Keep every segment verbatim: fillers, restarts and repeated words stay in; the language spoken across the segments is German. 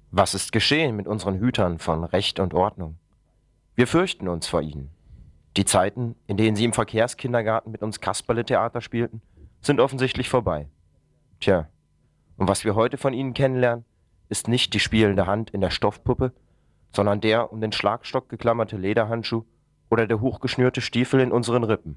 Was ist geschehen mit unseren Hütern von Recht und Ordnung? Wir fürchten uns vor ihnen. Die Zeiten, in denen sie im Verkehrskindergarten mit uns Kasperle-Theater spielten, sind offensichtlich vorbei. Tja, und was wir heute von ihnen kennenlernen, ist nicht die spielende Hand in der Stoffpuppe, sondern der um den Schlagstock geklammerte Lederhandschuh oder der hochgeschnürte Stiefel in unseren Rippen.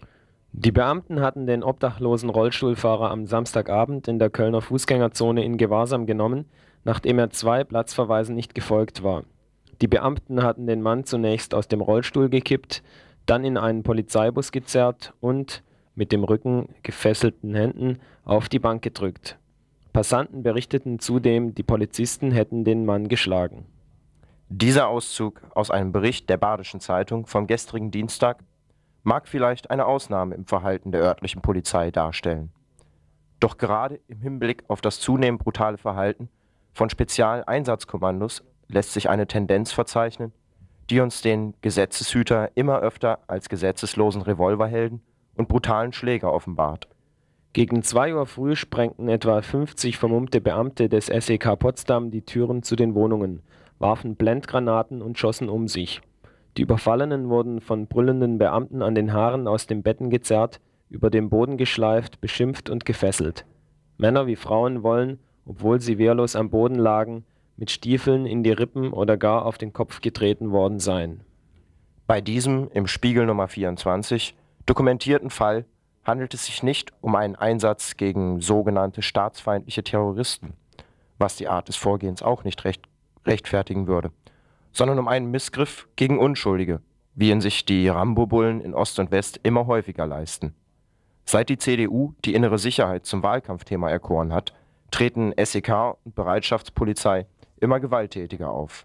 Die Beamten hatten den obdachlosen Rollstuhlfahrer am Samstagabend in der Kölner Fußgängerzone in Gewahrsam genommen, nachdem er zwei Platzverweisen nicht gefolgt war. Die Beamten hatten den Mann zunächst aus dem Rollstuhl gekippt, dann in einen Polizeibus gezerrt und, mit dem Rücken gefesselten Händen, auf die Bank gedrückt. Passanten berichteten zudem, die Polizisten hätten den Mann geschlagen. Dieser Auszug aus einem Bericht der Badischen Zeitung vom gestrigen Dienstag mag vielleicht eine Ausnahme im Verhalten der örtlichen Polizei darstellen. Doch gerade im Hinblick auf das zunehmend brutale Verhalten von Spezialeinsatzkommandos lässt sich eine Tendenz verzeichnen, die uns den Gesetzeshüter immer öfter als gesetzeslosen Revolverhelden und brutalen Schläger offenbart. Gegen zwei Uhr früh sprengten etwa fünfzig vermummte Beamte des S E K Potsdam die Türen zu den Wohnungen, warfen Blendgranaten und schossen um sich. Die Überfallenen wurden von brüllenden Beamten an den Haaren aus den Betten gezerrt, über den Boden geschleift, beschimpft und gefesselt. Männer wie Frauen wollen, obwohl sie wehrlos am Boden lagen, mit Stiefeln in die Rippen oder gar auf den Kopf getreten worden sein. Bei diesem im Spiegel Nummer vierundzwanzig dokumentierten Fall handelt es sich nicht um einen Einsatz gegen sogenannte staatsfeindliche Terroristen, was die Art des Vorgehens auch nicht recht, rechtfertigen würde, sondern um einen Missgriff gegen Unschuldige, wie ihn sich die Rambo-Bullen in Ost und West immer häufiger leisten. Seit die C D U die innere Sicherheit zum Wahlkampfthema erkoren hat, treten S E K und Bereitschaftspolizei immer gewalttätiger auf.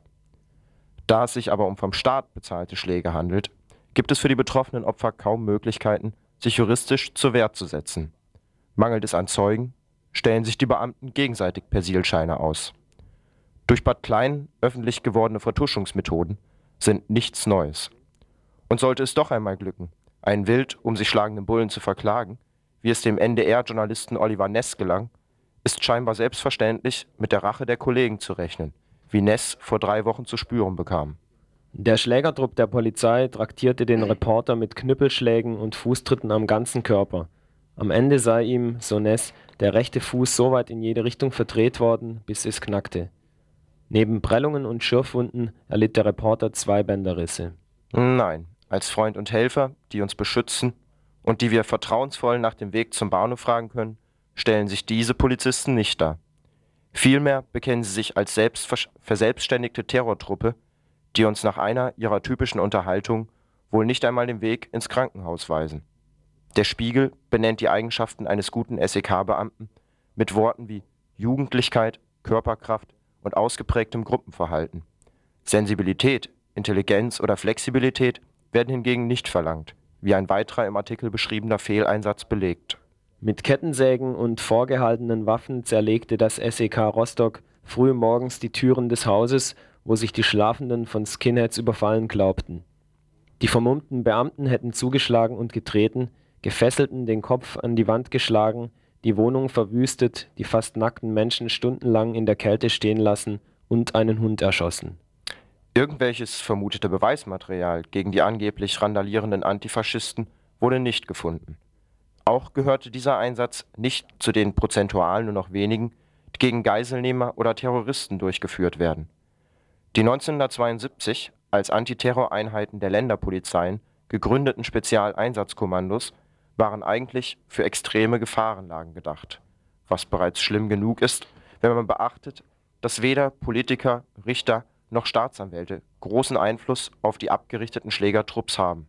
Da es sich aber um vom Staat bezahlte Schläge handelt, gibt es für die betroffenen Opfer kaum Möglichkeiten, sich juristisch zur Wehr zu setzen. Mangelt es an Zeugen, stellen sich die Beamten gegenseitig Persilscheine aus. Durch Bad Klein öffentlich gewordene Vertuschungsmethoden sind nichts Neues. Und sollte es doch einmal glücken, einen wild um sich schlagenden Bullen zu verklagen, wie es dem N D R-Journalisten Oliver Ness gelang, ist scheinbar selbstverständlich mit der Rache der Kollegen zu rechnen, wie Ness vor drei Wochen zu spüren bekam. Der Schlägertrupp der Polizei traktierte den Reporter mit Knüppelschlägen und Fußtritten am ganzen Körper. Am Ende sei ihm, so Ness, der rechte Fuß so weit in jede Richtung verdreht worden, bis es knackte. Neben Prellungen und Schürfwunden erlitt der Reporter zwei Bänderrisse. Nein, als Freund und Helfer, die uns beschützen und die wir vertrauensvoll nach dem Weg zum Bahnhof fragen können, stellen sich diese Polizisten nicht dar. Vielmehr bekennen sie sich als selbstver- verselbstständigte Terrortruppe, die uns nach einer ihrer typischen Unterhaltungen wohl nicht einmal den Weg ins Krankenhaus weisen. Der Spiegel benennt die Eigenschaften eines guten S E K-Beamten mit Worten wie Jugendlichkeit, Körperkraft und ausgeprägtem Gruppenverhalten. Sensibilität, Intelligenz oder Flexibilität werden hingegen nicht verlangt, wie ein weiterer im Artikel beschriebener Fehleinsatz belegt. Mit Kettensägen und vorgehaltenen Waffen zerlegte das S E K Rostock früh morgens die Türen des Hauses, wo sich die Schlafenden von Skinheads überfallen glaubten. Die vermummten Beamten hätten zugeschlagen und getreten, Gefesselten den Kopf an die Wand geschlagen, die Wohnung verwüstet, die fast nackten Menschen stundenlang in der Kälte stehen lassen und einen Hund erschossen. Irgendwelches vermutete Beweismaterial gegen die angeblich randalierenden Antifaschisten wurde nicht gefunden. Auch gehörte dieser Einsatz nicht zu den prozentual nur noch wenigen, die gegen Geiselnehmer oder Terroristen durchgeführt werden. Die neunzehnhundertzweiundsiebzig als Antiterroreinheiten der Länderpolizeien gegründeten Spezialeinsatzkommandos waren eigentlich für extreme Gefahrenlagen gedacht, was bereits schlimm genug ist, wenn man beachtet, dass weder Politiker, Richter noch Staatsanwälte großen Einfluss auf die abgerichteten Schlägertrupps haben.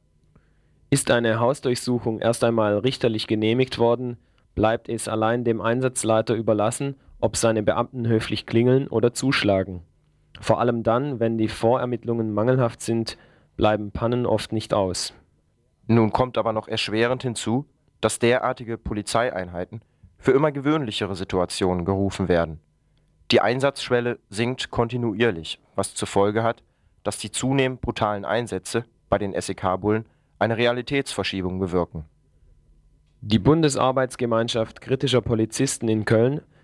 Ist eine Hausdurchsuchung erst einmal richterlich genehmigt worden, bleibt es allein dem Einsatzleiter überlassen, ob seine Beamten höflich klingeln oder zuschlagen. Vor allem dann, wenn die Vorermittlungen mangelhaft sind, bleiben Pannen oft nicht aus. Nun kommt aber noch erschwerend hinzu, dass derartige Polizeieinheiten für immer gewöhnlichere Situationen gerufen werden. Die Einsatzschwelle sinkt kontinuierlich, was zur Folge hat, dass die zunehmend brutalen Einsätze bei den S E K-Bullen eine Realitätsverschiebung bewirken. Die Bundesarbeitsgemeinschaft kritischer Polizisten in Köln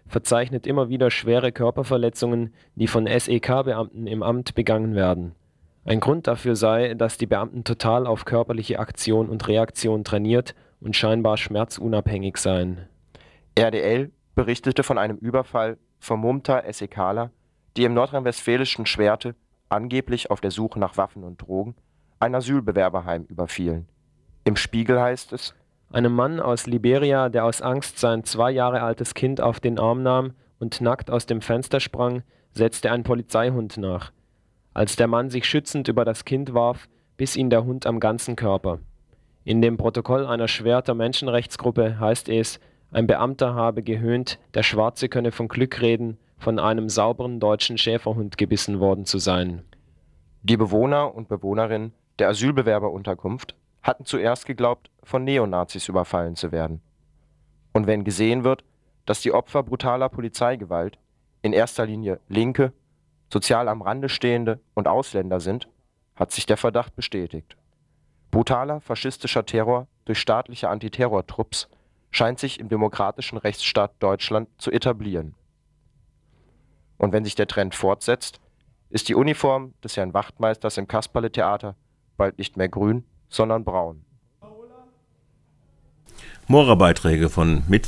verzeichnet immer wieder schwere Körperverletzungen, die von S E K-Beamten im Amt begangen werden. Ein Grund dafür sei, dass die Beamten total auf körperliche Aktion und Reaktion trainiert und scheinbar schmerzunabhängig seien. R D L berichtete von einem Überfall vermummter SEKaler, die im nordrhein-westfälischen Schwerte, angeblich auf der Suche nach Waffen und Drogen, ein Asylbewerberheim überfielen. Im Spiegel heißt es: Einem Mann aus Liberia, der aus Angst sein zwei Jahre altes Kind auf den Arm nahm und nackt aus dem Fenster sprang, setzte ein Polizeihund nach. Als der Mann sich schützend über das Kind warf, biss ihn der Hund am ganzen Körper. In dem Protokoll einer Schwerter Menschenrechtsgruppe heißt es, ein Beamter habe gehöhnt, der Schwarze könne von Glück reden, von einem sauberen deutschen Schäferhund gebissen worden zu sein. Die Bewohner und Bewohnerinnen der Asylbewerberunterkunft hatten zuerst geglaubt, von Neonazis überfallen zu werden. Und wenn gesehen wird, dass die Opfer brutaler Polizeigewalt in erster Linie Linke, sozial am Rande Stehende und Ausländer sind, hat sich der Verdacht bestätigt. Brutaler faschistischer Terror durch staatliche Antiterrortrupps scheint sich im demokratischen Rechtsstaat Deutschland zu etablieren. Und wenn sich der Trend fortsetzt, ist die Uniform des Herrn Wachtmeisters im Kasperle-Theater bald nicht mehr grün, sondern braun. Mora-Beiträge von Mit